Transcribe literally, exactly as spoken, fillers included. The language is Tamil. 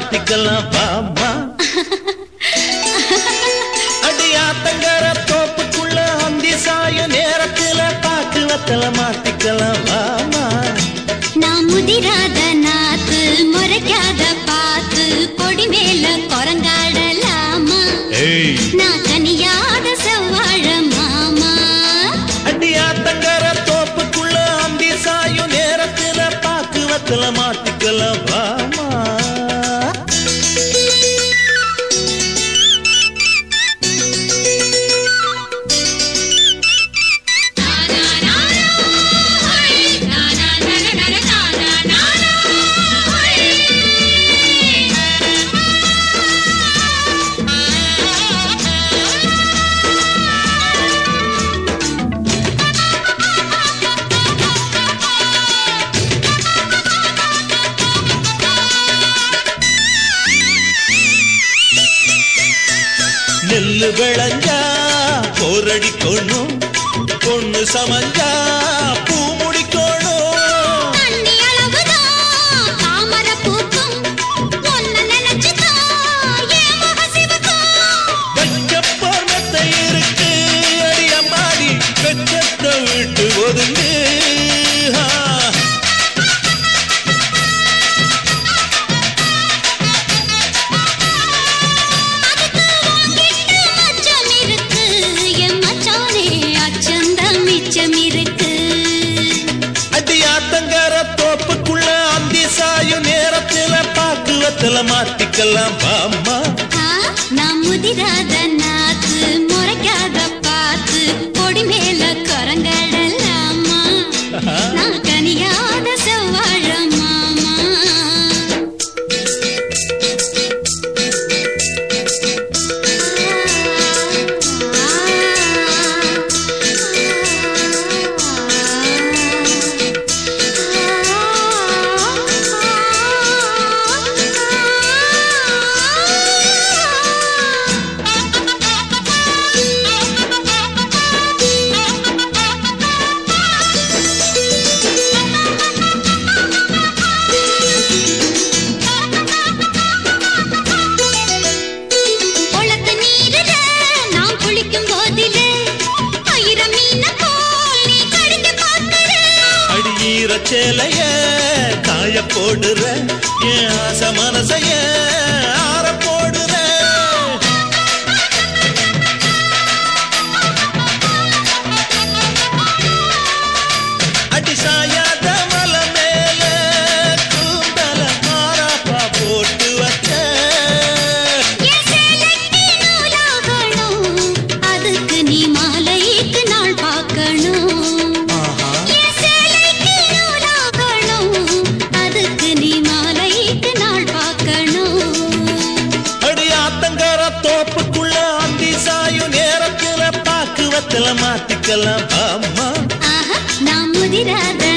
மாத்திக்கலாம் வாமா. அடியாத்தங்கர தோப்புக்குள்ள அந்தி சாய நேரத்துல பாக்கு வத்தல மாத்திக்கலாம் வாமா. நான் முதிராத நாத்து முறைக்காத பாத்து கொடி மேல குரங்காடலாமா. நான் கனியாத செவ்வாழ மாமா. அடியாத்தங்கர தோப்புக்குள்ள அந்தி சாய நேரத்துல பாக்கு வத்தல மாத்திக்கலாம் வாமா. நெல்லு விளைஞ்சா போரடிக்கணும், பொண்ணு சமஞ்சா பூ முடிக்கணும். தண்ணி அளவுதான் தாமரை பூக்கும், ஒன்ன நினைச்சுதான் என் முகம் சிவக்கும். வைக்கப்போர் மெத்தை இருக்கு அடி அம்மாடி, வெச்சத்தை விட்டு ஒதுங்கு. தோப்புக்குள்ள அந்தி சாயும் நேரத்துல பாக்குவத்துல மாத்திக்கலாம் பாம்மா. நான் முதிராத நாத்து முறைக்காத பாத்து கொடி மேல குரங்கடலாமா. நான் கனியாத செவ்வாழ மாமா. சேலைய காய போடுற என் ஆசை மனசைய ஆற போடுற. அடி சாயாத மலை மேல கூந்தல மாறாப்பா போட்டு வச்ச. அதுக்கு நீ மாலைக்கு நாள் பார்க்கணும். தோப்புக்குள்ள அந்தி சாயும் நேரத்துல பாக்குவத்துல மாத்திக்கலாம் பாம்மா. நான் முதிராத